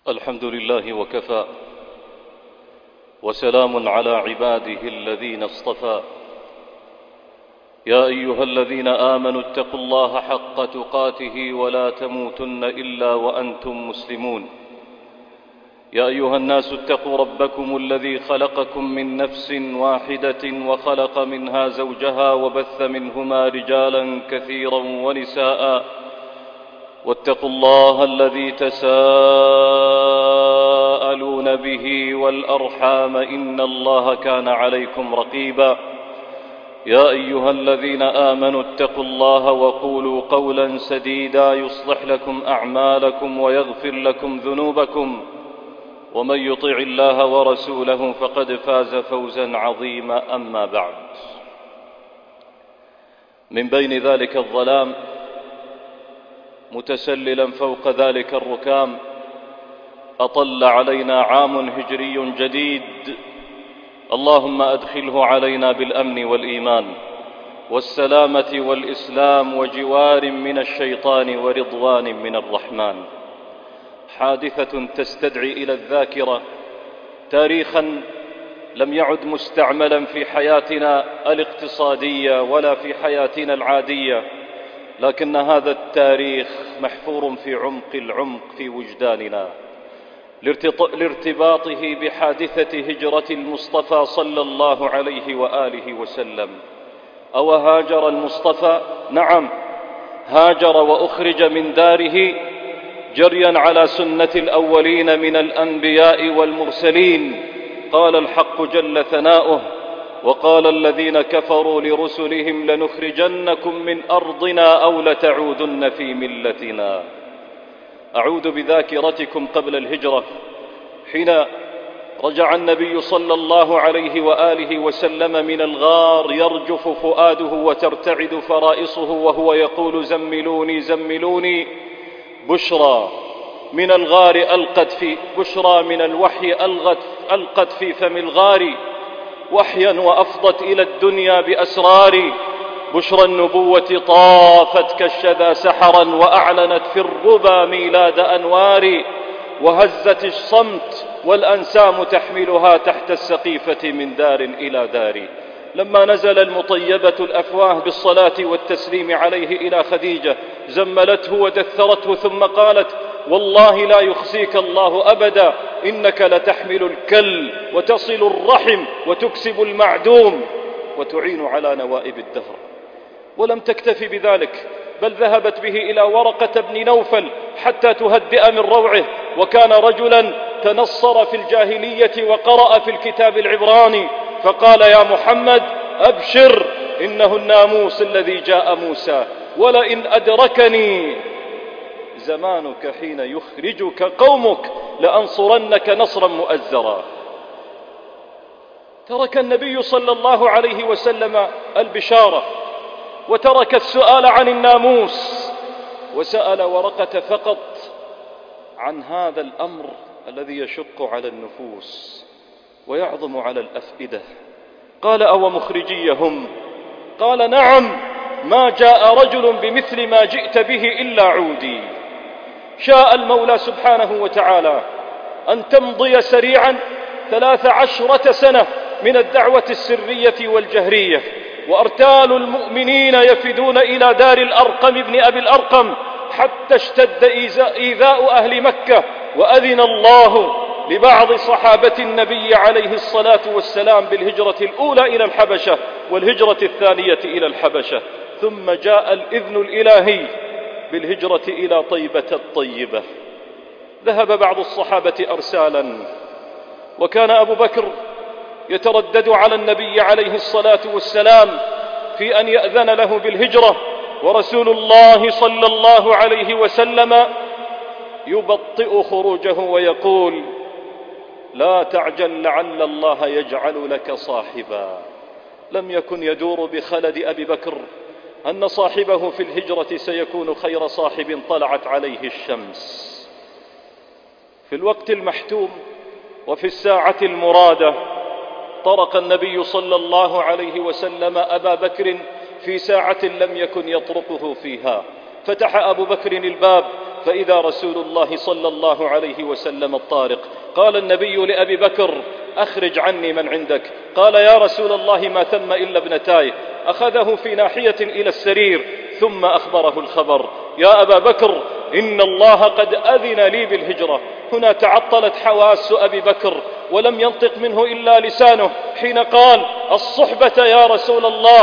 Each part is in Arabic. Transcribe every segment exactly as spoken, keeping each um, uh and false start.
الحمد لله وكفى، وسلام على عباده الذين اصطفى. يا أيها الذين آمنوا اتقوا الله حق تقاته ولا تموتن إلا وأنتم مسلمون. يا أيها الناس اتقوا ربكم الذي خلقكم من نفس واحدة وخلق منها زوجها وبث منهما رجالا كثيرا ونساء، واتقوا الله الذي تساءلون به والأرحام إن الله كان عليكم رقيبا. يا أيها الذين آمنوا اتقوا الله وقولوا قولا سديدا يصلح لكم أعمالكم ويغفر لكم ذنوبكم، ومن يطع الله ورسوله فقد فاز فوزا عظيما. أما بعد، من بين ذلك الظلام متسللا فوق ذلك الركام أطل علينا عام هجري جديد، اللهم أدخله علينا بالأمن والإيمان والسلامة والإسلام وجوار من الشيطان ورضوان من الرحمن. حادثة تستدعي إلى الذاكرة تاريخا لم يعد مستعملا في حياتنا الاقتصادية ولا في حياتنا العادية، لكن هذا التاريخ محفور في عمق العمق في وجداننا لارتباطه بحادثة هجرة المصطفى صلى الله عليه وآله وسلم. أو هاجر المصطفى؟ نعم، هاجر وأخرج من داره جريا على سنة الأولين من الأنبياء والمرسلين. قال الحق جل ثناؤه: وقال الذين كفروا لرسلهم لنخرجنكم من أرضنا أو لتعودن في ملتنا. أعود بذاكرتكم قبل الهجرة، حين رجع النبي صلى الله عليه وآله وسلم من الغار يرجف فؤاده وترتعد فرائصه وهو يقول: زملوني زملوني. بشرى من الغار ألقت في بشرى من الوحي ألقت, ألقت في فم الغار وحيا وأفضت إلى الدنيا بأسرار. بشرى النبوة طافت كالشذا سحرا وأعلنت في الربا ميلاد أنوار. وهزت الصمت والأنسام تحملها تحت السقيفة من دار إلى دار. لما نزل المطيبة الأفواه بالصلاة والتسليم عليه إلى خديجة زملته ودثرته ثم قالت: والله لا يخزيك الله أبدا، إنك لتحمل الكل وتصل الرحم وتكسب المعدوم وتعين على نوائب الدهر. ولم تكتفي بذلك، بل ذهبت به إلى ورقة بن نوفل حتى تهدئ من روعه، وكان رجلا تنصر في الجاهلية وقرأ في الكتاب العبراني، فقال: يا محمد أبشر، إنه الناموس الذي جاء موسى، ولئن أدركني زمانك حين يخرجك قومك لأنصرنك نصرا مؤزرا. ترك النبي صلى الله عليه وسلم البشارة وترك السؤال عن الناموس، وسأل ورقة فقط عن هذا الأمر الذي يشق على النفوس ويعظم على الأفئدة. قال: أو مخرجيهم؟ قال: نعم، ما جاء رجل بمثل ما جئت به إلا عودي. شاء المولى سبحانه وتعالى أن تمضي سريعا ثلاث عشرة سنة من الدعوة السرية والجهرية، وأرتال المؤمنين يفدون إلى دار الأرقم ابن أبي الأرقم حتى اشتد إيذاء أهل مكة، وأذن الله لبعض صحابة النبي عليه الصلاة والسلام بالهجرة الأولى إلى الحبشة والهجرة الثانية إلى الحبشة، ثم جاء الإذن الإلهي بالهجرة إلى طيبة الطيبة. ذهب بعض الصحابة أرسالا، وكان أبو بكر يتردد على النبي عليه الصلاة والسلام في أن يأذن له بالهجرة، ورسول الله صلى الله عليه وسلم يبطئ خروجه ويقول: لا تعجل لعل الله يجعل لك صاحبا. لم يكن يدور بخلد أبي بكر أن صاحبه في الهجرة سيكون خير صاحب طلعت عليه الشمس. في الوقت المحتوم وفي الساعة المرادة طرق النبي صلى الله عليه وسلم أبا بكر في ساعة لم يكن يطرقه فيها. فتح أبو بكر الباب فإذا رسول الله صلى الله عليه وسلم الطارق. قال النبي لأبي بكر: أخرج عني من عندك. قال: يا رسول الله ما ثم إلا ابنتاي. أخذه في ناحية إلى السرير ثم أخبره الخبر: يا أبا بكر، إن الله قد أذن لي بالهجرة. هنا تعطلت حواس أبي بكر ولم ينطق منه إلا لسانه حين قال: الصحبة يا رسول الله.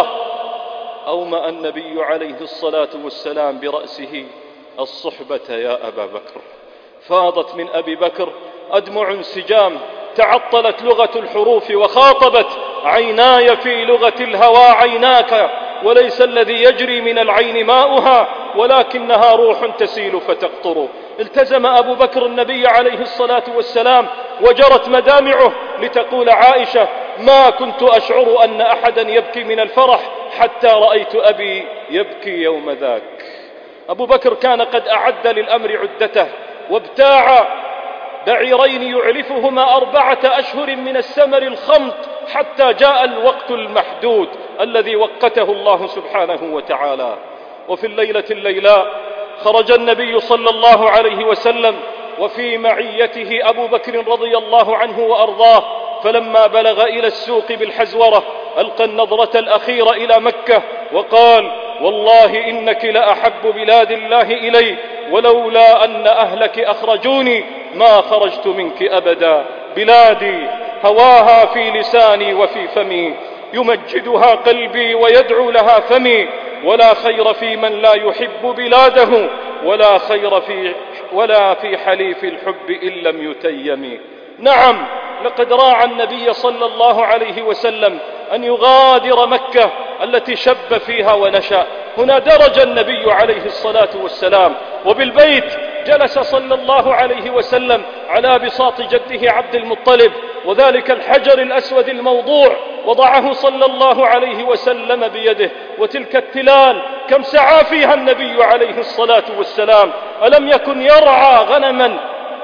أومأ النبي عليه الصلاة والسلام برأسه: الصحبة يا أبا بكر. فاضت من أبي بكر أدمع انسجام، تعطلت لغة الحروف وخاطبت: عيناي في لغة الهوى عيناك، وليس الذي يجري من العين ماؤها ولكنها روح تسيل فتقطر. التزم أبو بكر النبي عليه الصلاة والسلام وجرت مدامعه لتقول عائشة: ما كنت أشعر أن أحدا يبكي من الفرح حتى رأيت أبي يبكي يوم ذاك. أبو بكر كان قد أعد للأمر عدته وابتاع بعيرين يعلفهما أربعة أشهر من السمر الخمط حتى جاء الوقت المحدود الذي وقته الله سبحانه وتعالى. وفي الليلة الليلاء خرج النبي صلى الله عليه وسلم وفي معيته أبو بكر رضي الله عنه وأرضاه، فلما بلغ إلى السوق بالحزورة ألقى النظرة الأخيرة إلى مكة وقال: والله إنك لأحب بلاد الله إلي، ولولا أن أهلك أخرجوني ما خرجت منك أبدا. بلادي هواها في لساني وفي فمي، يمجدها قلبي ويدعو لها فمي، ولا خير في من لا يحب بلاده، ولا خير في ولا في حليف الحب إن لم يتيم. نعم، لقد راعى النبي صلى الله عليه وسلم أن يغادر مكة التي شب فيها ونشأ. هنا درج النبي عليه الصلاة والسلام، وبالبيت جلس صلى الله عليه وسلم على بساط جده عبد المطلب، وذلك الحجر الأسود الموضوع وضعه صلى الله عليه وسلم بيده. وتلك التلال كم سعى فيها النبي عليه الصلاة والسلام. ألم يكن يرعى غنما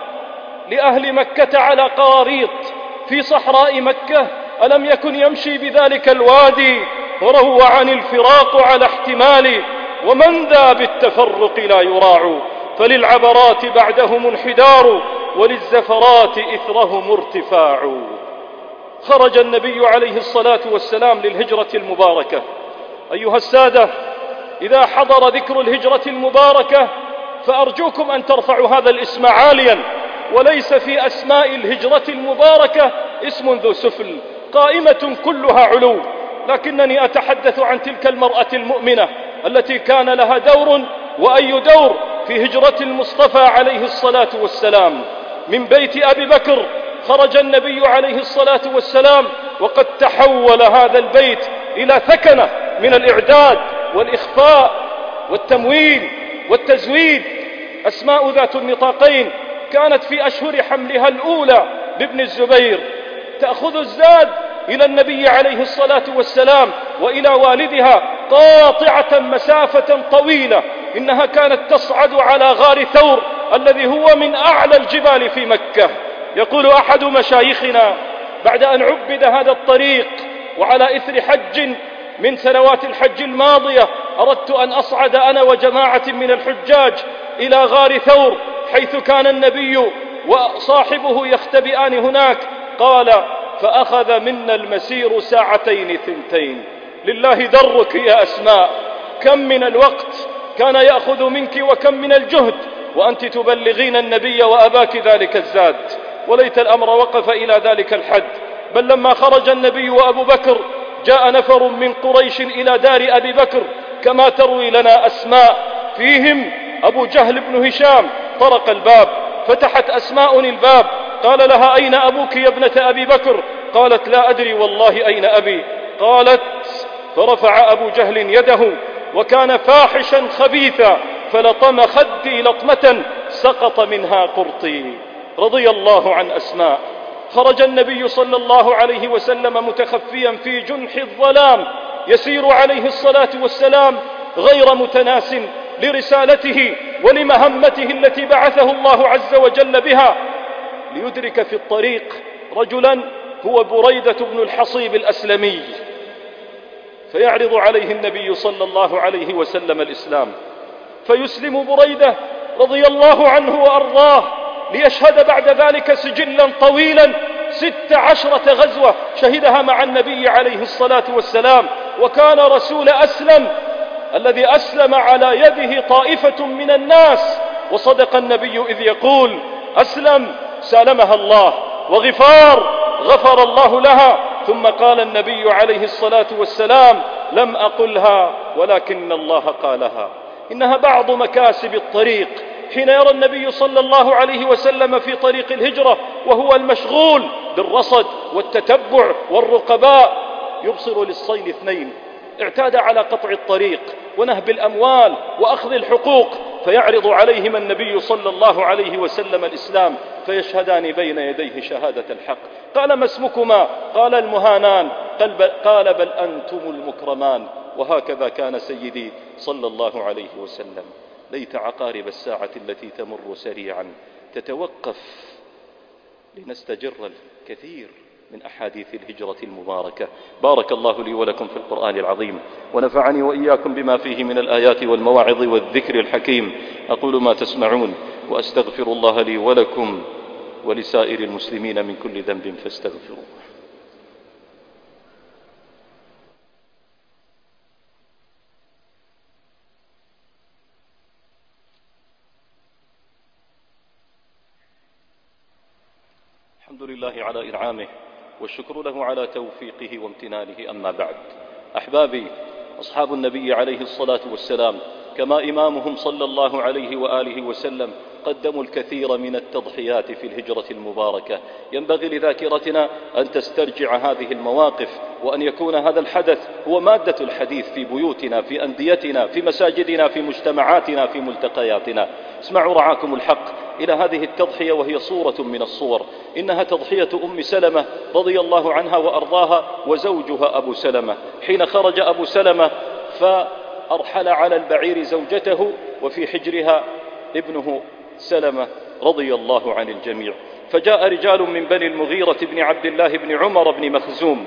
لأهل مكة على قاريط في صحراء مكة؟ ألم يكن يمشي بذلك الوادي وروى عن الفراق على احتمال؟ ومن ذا بالتفرق لا يراع، فللعبرات بعدهم انحدار، وللزفرات إثرهم ارتفاع. خرج النبي عليه الصلاة والسلام للهجرة المباركة. أيها السادة، إذا حضر ذكر الهجرة المباركة فأرجوكم أن ترفعوا هذا الاسم عاليا، وليس في أسماء الهجرة المباركة اسم ذو سفل، قائمة كلها علو، لكنني أتحدث عن تلك المرأة المؤمنة التي كان لها دور، وأي دور، في هجرة المصطفى عليه الصلاة والسلام. من بيت أبي بكر خرج النبي عليه الصلاة والسلام وقد تحول هذا البيت إلى ثكنة من الإعداد والإخفاء والتموين والتزويد. أسماء ذات النطاقين كانت في أشهر حملها الأولى بابن الزبير تأخذ الزاد إلى النبي عليه الصلاة والسلام وإلى والدها قاطعة مسافة طويلة. إنها كانت تصعد على غار ثور الذي هو من أعلى الجبال في مكة. يقول أحد مشايخنا: بعد أن عبد هذا الطريق وعلى إثر حج من سنوات الحج الماضية، أردت أن أصعد أنا وجماعة من الحجاج إلى غار ثور حيث كان النبي وصاحبه يختبئان هناك. قال: فأخذ منا المسير ساعتين ثنتين. لله درك يا أسماء، كم من الوقت كان يأخذ منك وكم من الجهد وأنت تبلغين النبي وأباك ذلك الزاد. وليت الأمر وقف إلى ذلك الحد، بل لما خرج النبي وأبو بكر جاء نفر من قريش إلى دار أبي بكر كما تروي لنا أسماء، فيهم أبو جهل بن هشام. طرق الباب، فتحت أسماء الباب، قال لها: أين أبوك يا ابنة أبي بكر؟ قالت: لا أدري والله أين أبي. قالت: فرفع أبو جهل يده وكان فاحشا خبيثا فلطم خدي لطمة سقط منها قرطي. رضي الله عن أسماء. خرج النبي صلى الله عليه وسلم متخفيا في جنح الظلام، يسير عليه الصلاة والسلام غير متناس لرسالته ولمهمته التي بعثه الله عز وجل بها، ليدرك في الطريق رجلا هو بريدة بن الحصيب الأسلمي، فيعرض عليه النبي صلى الله عليه وسلم الإسلام، فيسلم بريدة رضي الله عنه وأرضاه ليشهد بعد ذلك سجلا طويلا ست عشرة غزوة شهدها مع النبي عليه الصلاة والسلام، وكان رسول أسلم الذي أسلم على يده طائفة من الناس. وصدق النبي إذ يقول: أسلم سالمها الله، وغفار غفر الله لها. ثم قال النبي عليه الصلاة والسلام: لم أقلها ولكن الله قالها. إنها بعض مكاسب الطريق. حين يرى النبي صلى الله عليه وسلم في طريق الهجرة وهو المشغول بالرصد والتتبع والرقباء، يبصر للصيد اثنين اعتاد على قطع الطريق ونهب الأموال وأخذ الحقوق، فيعرض عليهما النبي صلى الله عليه وسلم الإسلام فيشهدان بين يديه شهادة الحق. قال: ما اسمكما؟ قال: المهانان. قال: بل أنتم المكرمان. وهكذا كان سيدي صلى الله عليه وسلم. ليت عقارب الساعة التي تمر سريعا تتوقف لنستجر الكثير من أحاديث الهجرة المباركة. بارك الله لي ولكم في القرآن العظيم، ونفعني وإياكم بما فيه من الآيات والمواعظ والذكر الحكيم. أقول ما تسمعون، وأستغفر الله لي ولكم ولسائر المسلمين من كل ذنب فاستغفروه. الحمد لله على إنعامه، والشكر له على توفيقه وامتنانه. أما بعد، أحبابي، أصحاب النبي عليه الصلاة والسلام كما إمامهم صلى الله عليه وآله وسلم قدموا الكثير من التضحيات في الهجرة المباركة. ينبغي لذاكرتنا أن تسترجع هذه المواقف، وأن يكون هذا الحدث هو مادة الحديث في بيوتنا، في أنديتنا، في مساجدنا، في مجتمعاتنا، في ملتقياتنا. اسمعوا رعاكم الحق إلى هذه التضحية، وهي صورة من الصور. إنها تضحية أم سلمة رضي الله عنها وأرضاها وزوجها أبو سلمة. حين خرج أبو سلمة فأرحل على البعير زوجته، وفي حجرها ابنه سلمة رضي الله عن الجميع. فجاء رجال من بني المغيرة بن عبد الله بن عمر بن مخزوم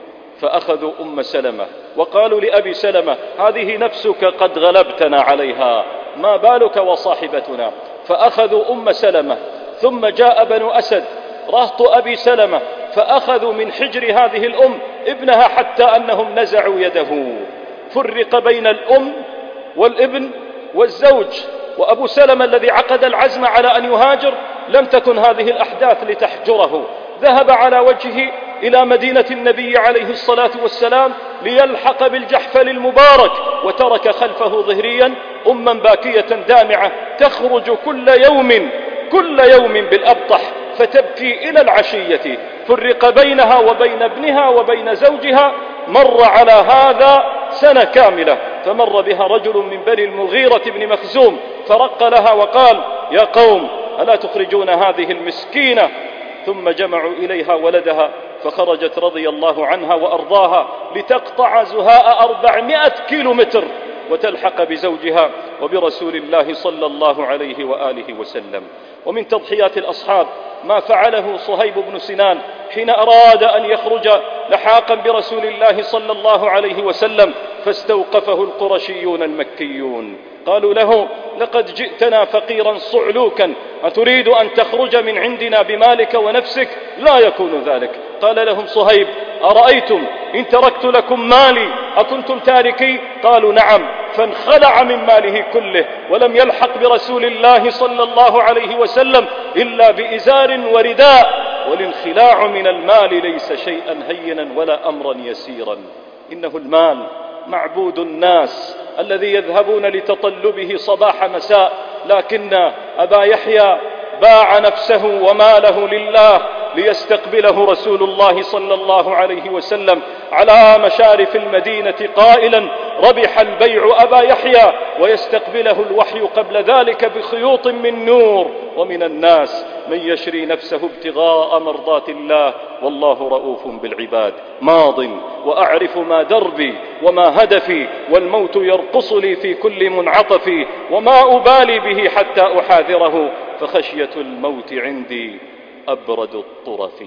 فأخذوا أم سلمة وقالوا لأبي سلمة: هذه نفسك قد غلبتنا عليها، ما بالك وصاحبتنا؟ فأخذوا أم سلمة. ثم جاء بنو أسد رهط أبي سلمة فأخذوا من حجر هذه الأم ابنها، حتى أنهم نزعوا يده. فرق بين الأم والابن والزوج. وأبو سلمة الذي عقد العزم على أن يهاجر لم تكن هذه الأحداث لتحجره. ذهب على وجهه إلى مدينة النبي عليه الصلاة والسلام ليلحق بالجحفل المبارك، وترك خلفه ظهريا أما باكية دامعة تخرج كل يوم كل يوم بالأبطح فتبكي إلى العشية. فرق بينها وبين ابنها وبين زوجها. مر على هذا سنة كاملة، فمر بها رجل من بني المغيرة بن مخزوم فرق لها وقال: يا قوم، ألا تخرجون هذه المسكينة؟ ثم جمعوا إليها ولدها، فخرجت رضي الله عنها وأرضاها لتقطع زهاء أربعمائة كيلو متر وتلحق بزوجها وبرسول الله صلى الله عليه وآله وسلم. ومن تضحيات الأصحاب ما فعله صهيب بن سنان حين أراد أن يخرج لحاقا برسول الله صلى الله عليه وسلم، فاستوقفه القرشيون المكيون. قالوا له: لقد جئتنا فقيرا صعلوكا، أتريد أن تخرج من عندنا بمالك ونفسك؟ لا يكون ذلك. قال لهم صهيب: أرأيتم إن تركت لكم مالي أكنتم تاركي؟ قالوا: نعم. فانخلع من ماله كله، ولم يلحق برسول الله صلى الله عليه وسلم إلا بإزار ورداء. والانخلاع من المال ليس شيئا هينا ولا أمرا يسيرا. إنه المال معبود الناس الذي يذهبون لتطلبه صباح مساء، لكن أبا يحيى باع نفسه وماله لله ليستقبله رسول الله صلى الله عليه وسلم على مشارف المدينة قائلا: ربح البيع أبا يحيى، ويستقبله الوحي قبل ذلك بخيوط من نور. ومن الناس من يشري نفسه ابتغاء مرضات الله، والله رؤوف بالعباد. ماض وأعرف ما دربي وما هدفي، والموت يرقص لي في كل منعطف، وما أبالي به حتى أحاذره، فخشية الموت عندي أبرد الطرف.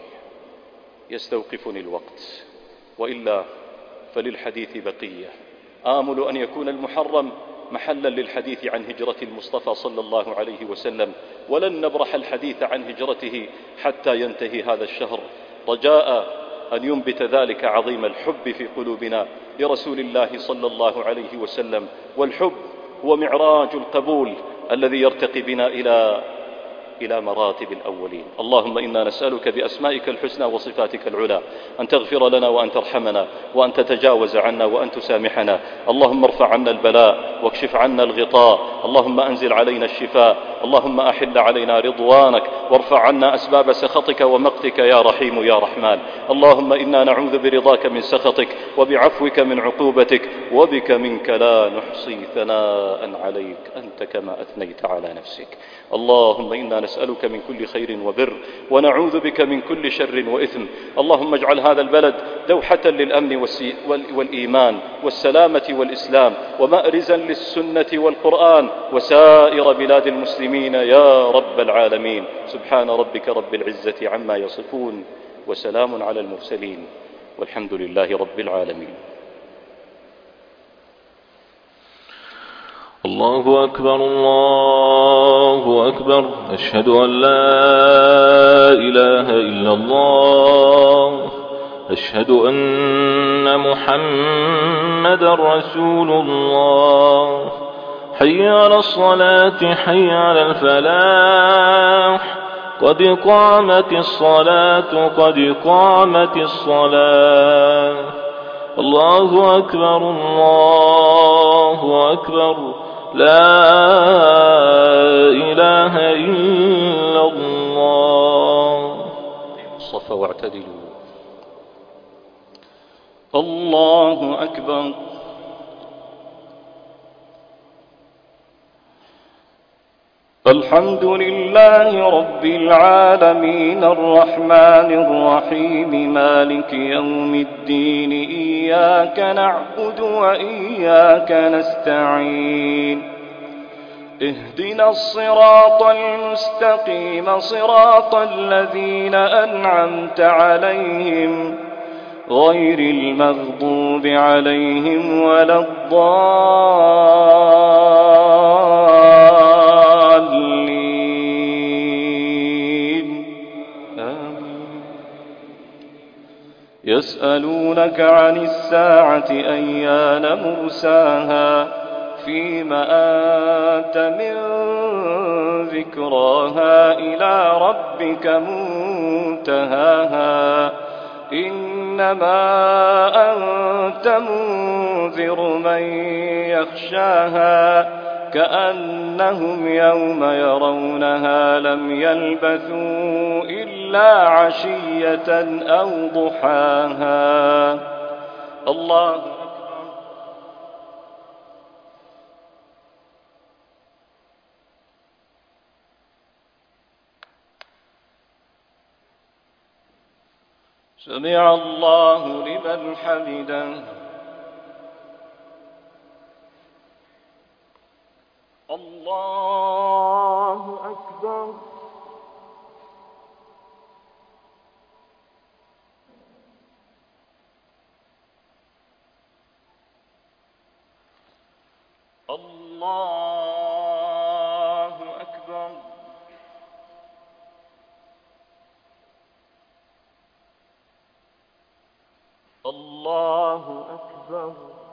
يستوقفني الوقت، وإلا فللحديث بقية. آمل أن يكون المحرم محلا للحديث عن هجرة المصطفى صلى الله عليه وسلم، ولن نبرح الحديث عن هجرته حتى ينتهي هذا الشهر، رجاء أن ينبت ذلك عظيم الحب في قلوبنا لرسول الله صلى الله عليه وسلم. والحب هو معراج القبول الذي يرتقي بنا إلى إلى مراتب الأولين. اللهم إنا نسألك بأسمائك الحسنى وصفاتك العلى أن تغفر لنا وأن ترحمنا وأن تتجاوز عنا وأن تسامحنا. اللهم ارفع عنا البلاء واكشف عنا الغطاء. اللهم أنزل علينا الشفاء. اللهم أحل علينا رضوانك وارفع عنا أسباب سخطك ومقتك يا رحيم يا رحمن. اللهم إنا نعوذ برضاك من سخطك وبعفوك من عقوبتك وبك منك لا نحصي ثناء عليك أنت كما أثنيت على نفسك. اللهم إنا نسألك من كل خير وبر ونعوذ بك من كل شر وإثم. اللهم اجعل هذا البلد دوحة للأمن والإيمان والسلامة والإسلام ومأرزا للسنة والقرآن وسائر بلاد المسلمين يا رب العالمين. سبحان ربك رب العزة عما يصفون وسلام على المرسلين والحمد لله رب العالمين. الله أكبر الله أكبر. أشهد أن لا إله إلا الله. أشهد أن محمدا رسول الله. حي على الصلاة حي على الفلاح. قد قامت الصلاة قد قامت الصلاة. الله أكبر الله أكبر. لا إله إلا الله. صف واعتدلوا. الله أكبر. الحمد لله رب العالمين الرحمن الرحيم مالك يوم الدين إياك نعبد وإياك نستعين اهدنا الصراط المستقيم صراط الذين أنعمت عليهم غير المغضوب عليهم ولا الضالين. آمين. يسألونك عن الساعة أيان مرساها فيم أنت من ذكراها إلى ربك منتهاها إنما أنت منذر من يخشاها كأنهم يوم يرونها لم يلبثوا إلا عشية أو ضحاها. الله أكبر. سمع الله لمن حمده. الله أكبر. الله أكبر. الله أكبر.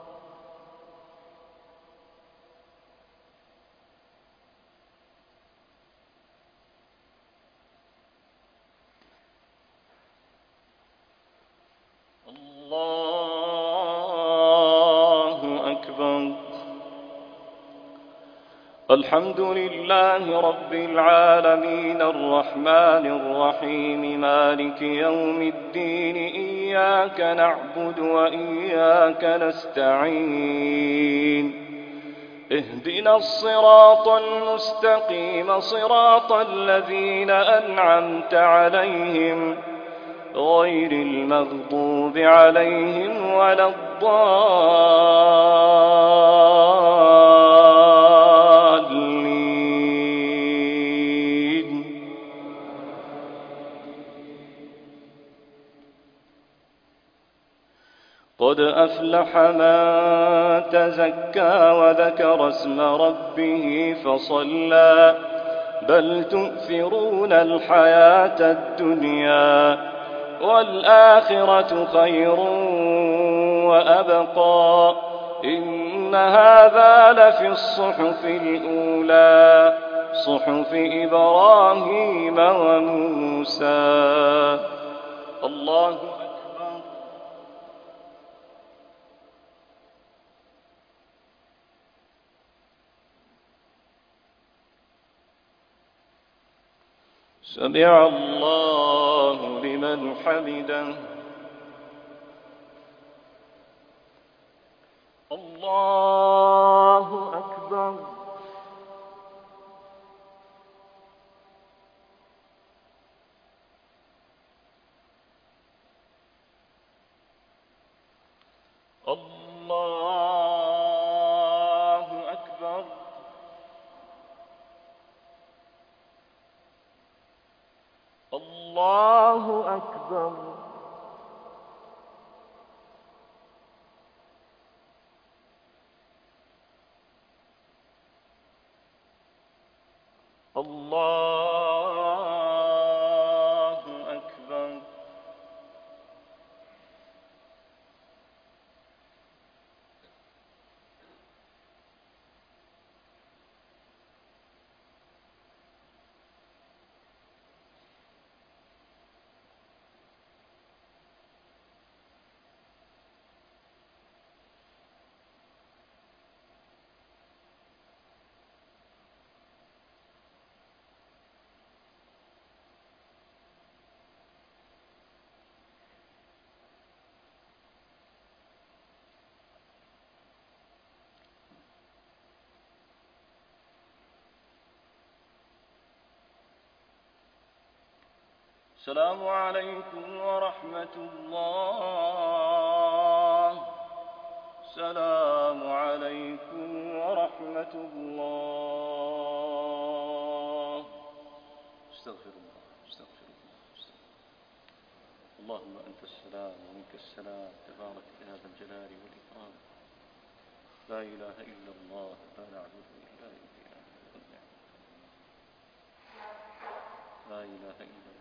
الله أكبر. الحمد لله رب العالمين الرحمن الرحيم مالك يوم الدين إياك نعبد وإياك نستعين اهدنا الصراط المستقيم صراط الذين أنعمت عليهم غير المغضوب عليهم ولا الضالين. قد قد أفلح من تزكى وذكر اسم ربه فصلى بل تؤثرون الحياة الدنيا والآخرة خير وأبقى إن هذا لفي الصحف الأولى صحف إبراهيم وموسى. الله أكبر. سمع الله لمن حمده. الله أكبر. الله أكبر. الله أكبر. الله أكبر. السلام عليكم ورحمة الله. السلام عليكم ورحمة الله. استغفر الله استغفر الله استغفر الله. اللهم أنت السلام ومنك السلام تبارك يا ذا الجلال والإكرام. لا إله إلا الله لا نعبد إلا إياه. لا إله إلا الله.